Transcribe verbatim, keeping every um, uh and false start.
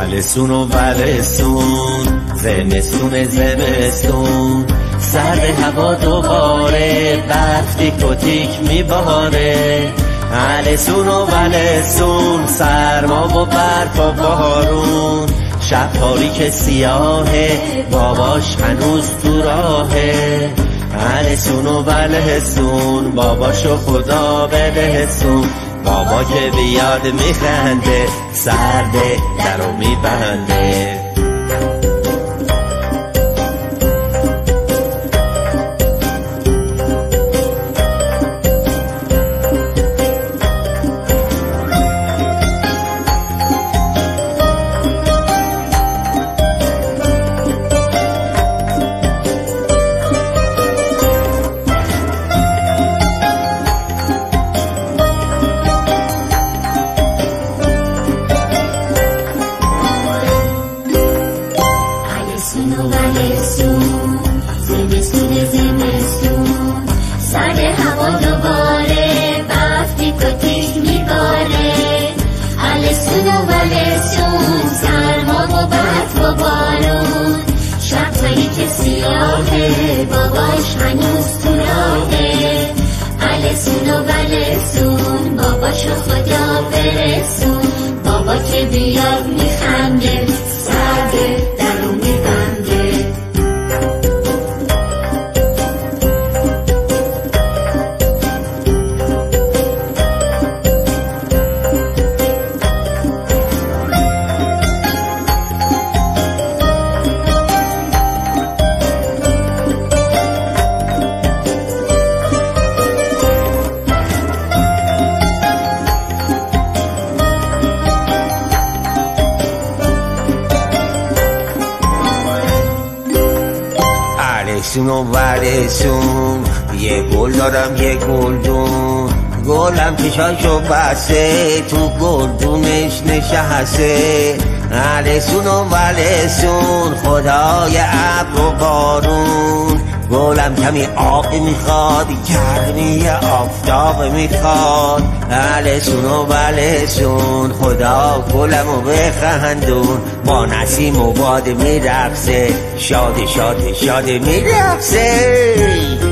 السون و ولسون، زمستون زمستون، سرد هوا دوباره، برف تیک و تیک میباره. السون و ولسون، سرما و برف و بارون، شب تاریک سیاهه، باباش هنوز تو راهه. السون و ولسون، باباشو خدا بدهسون، بابا که بیاد میخنده، سرده درو میبنده. زمستون زمستون، سرد هوا دوباره، برف تیک و تیک میباره. السون و ولسون، سرما و برف و بارون، شب تاریک سیاهه، باباش هنوز تو راهه. السون و ولسون، باباشو خدا برسون، بابا که بیاد میخنده، سرده درو میبنده. السون و ولسون، یه گل دارم یه گلدون، گلم چشاشو بسته، تو گلدونش نشسته. السون و ولسون، خدای ابر و بارون، گلم کمی آب میخواد، گرمی آفتاب میخواد. السون و ولسون، خدا گلمو بخندون، با نسیم و باد میرقصه، شاد شاد شاد میرقصه.